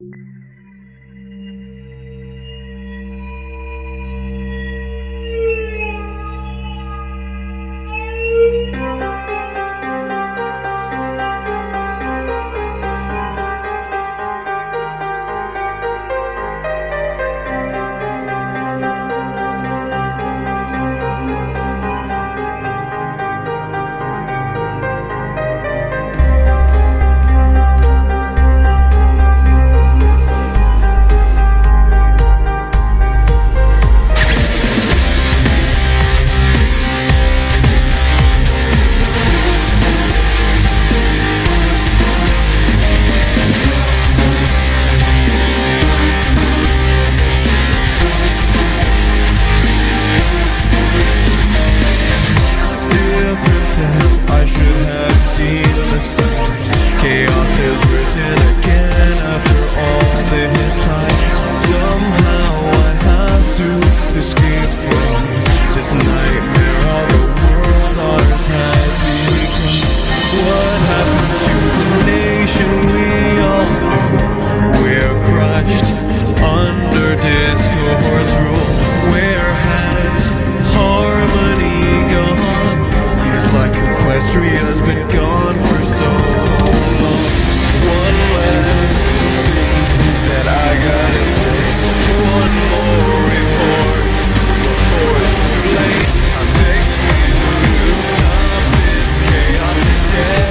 I should have seen the signs. Chaos has risen again after all this time. Somehow I have to escape from this nightmare of a world ours has become. What happened to the nation we all knew? We're crushed under Discord's rule. Where has harmony gone? Feels like Equestria's been gone for so long. One last thing that I gotta say. One more report before it's too late. I'm begging you to stop this chaos today.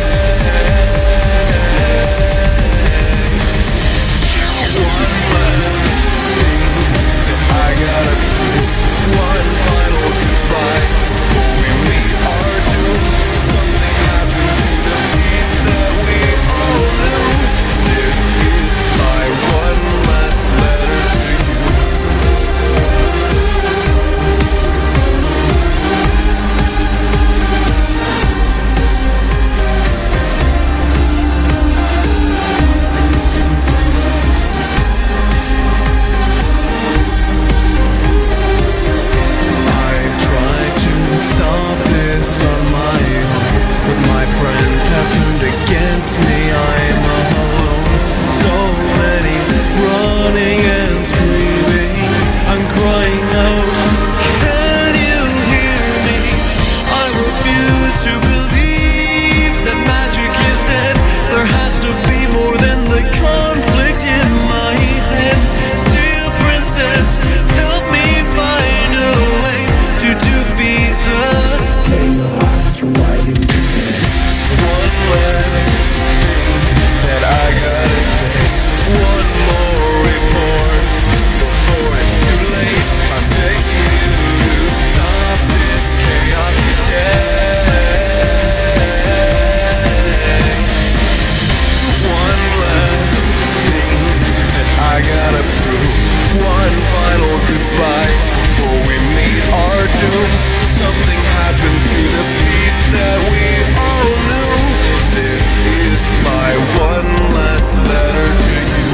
One last thing that I gotta do. One final goodbye before we meet our doom. Something happened to the peace that we all knew. This is my one last letter to you. I've tried to stop this on my own, but my friends have turned against me. I'm alone. So many running and screaming. I'm crying out, can you hear me? I refuse to believe that magic is dead. There has to be more than the conflict in my head. Dear princess, help me find a way to defeat the one last thing that I gotta say. One more report before it's too late. I'm begging you to stop this chaos today. One last thing that I gotta prove. One final goodbye before we meet our doom. Something happened to the peace that we all knew. This is my one last letter to you.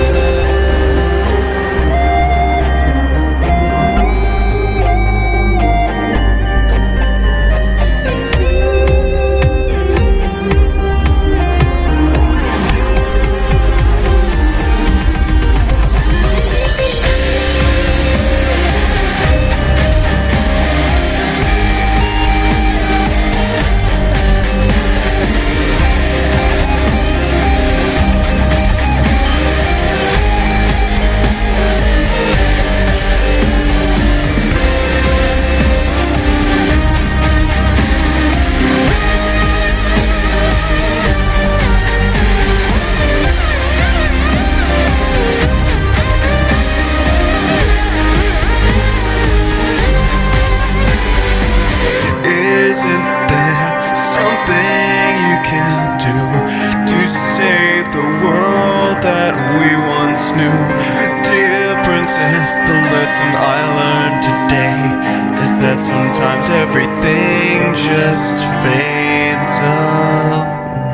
Isn't there something you can do to save the world that we once knew? Dear princess, the lesson I learned today is that sometimes everything just fades away.